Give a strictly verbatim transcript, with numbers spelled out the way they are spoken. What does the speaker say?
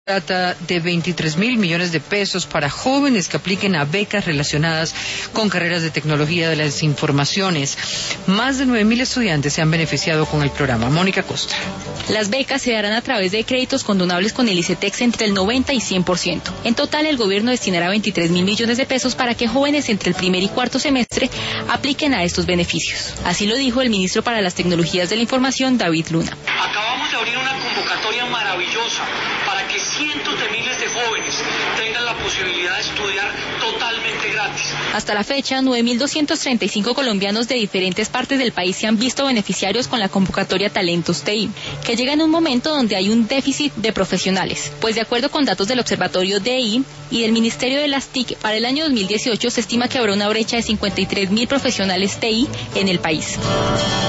Trata de veintitrés mil millones de pesos para jóvenes que apliquen a becas relacionadas con carreras de tecnología de las informaciones. Más de nueve mil estudiantes se han beneficiado con el programa. Mónica Costa. Las becas se darán a través de créditos condonables con el ICETEX entre el noventa y cien por ciento. En total, el gobierno destinará veintitrés mil millones de pesos para que jóvenes entre el primer y cuarto semestre apliquen a estos beneficios. Así lo dijo el ministro para las Tecnologías de la Información, David Luna. Acabamos de abrir una convocatoria maravillosa para que cientos de miles de jóvenes tengan la posibilidad de estudiar totalmente gratis. Hasta la fecha, nueve mil doscientos treinta y cinco colombianos de diferentes partes del país se han visto beneficiarios con la convocatoria Talentos T I, que llega en un momento donde hay un déficit de profesionales. Pues de acuerdo con datos del Observatorio D I y del Ministerio de las T I C, para el año dos mil dieciocho se estima que habrá una brecha de cincuenta y tres mil profesionales T I en el país.